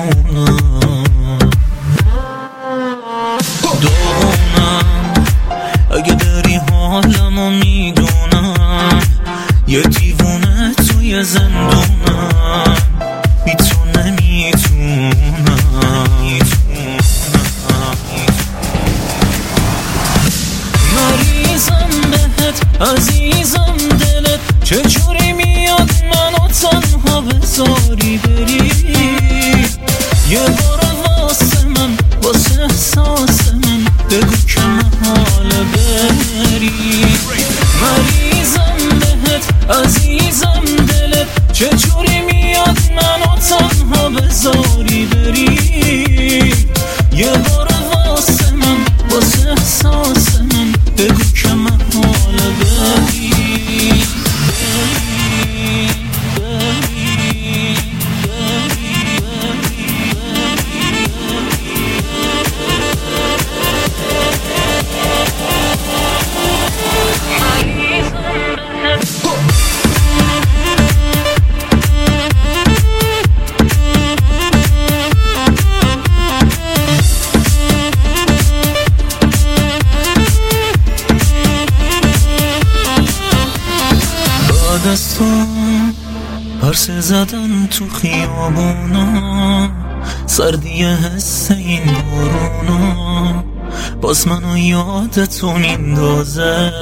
داغونم اگه داری حالمو میدونم، یه دیوونه توی زندونم، بی تو نمیتونم. مریضم بهت عزیزم دلت، چجوری میاد منو تنها بذاری بری؟ یه بار واسه من، واسه احساس من بگو که محاله بری. مریضم بهت عزیزم دلت، چجوری میاد منو تنها بذاری بری؟ یه بار واسه من، واسه احساس من بگو که محاله بری. دستم پرسه زدن تو خیابونا، سردی حس این بارونا باز منو یادتو میندازه.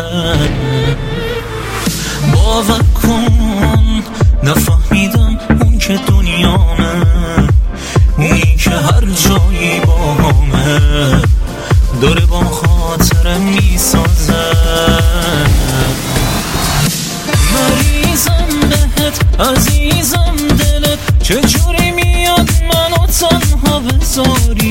باور کن نفهمیدم اون که دنیامه، اونی که هر جایی باهامه، داره با خاطرم میسازه. مریضم بهت عزیزم دلت، چجوری میاد منو تنها بذاری